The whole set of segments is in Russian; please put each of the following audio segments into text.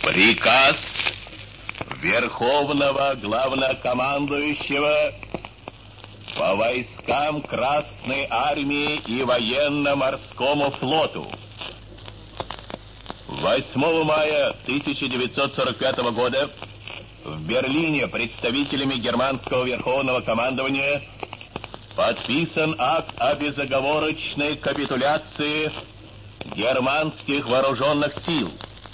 Приказ Верховного Главнокомандующего по войскам Красной Армии и Военно-Морскому флоту. 8 мая 1945 года в Берлине представителями германского Верховного командования подписан акт о безоговорочной капитуляции германских вооруженных сил.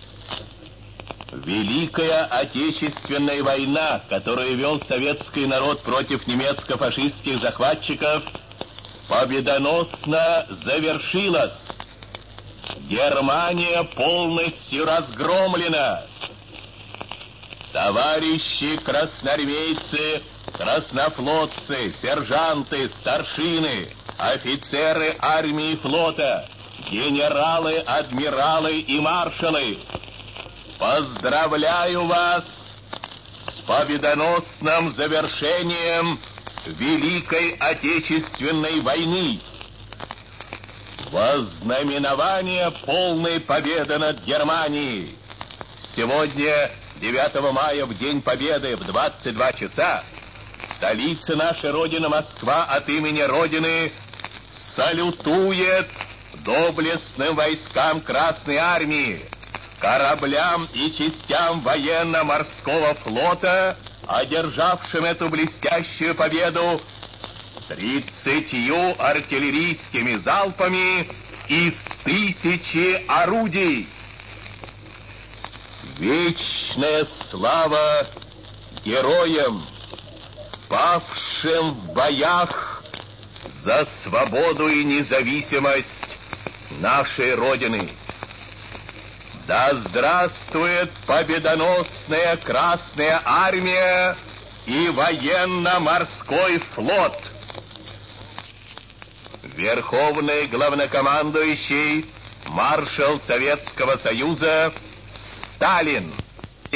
Великая Отечественная война, которую вел советский народ против немецко-фашистских захватчиков, победоносно завершилась. Германия полностью разгромлена. Товарищи красноармейцы, краснофлотцы, сержанты, старшины, офицеры армии и флота, генералы, адмиралы и маршалы, поздравляю вас с победоносным завершением Великой Отечественной войны. Во знаменование полной победы над Германией сегодня, 9 мая, в День Победы, в 22 часа, столица нашей Родины, Москва, от имени Родины салютует доблестным войскам Красной Армии, кораблям и частям военно-морского флота, одержавшим эту блестящую победу 30 артиллерийскими залпами из 1000 орудий. Вечная слава героям, павшим в боях за свободу и независимость нашей Родины. Да здравствует победоносная Красная Армия и военно-морской флот! Верховный главнокомандующий, маршал Советского Союза Сталин.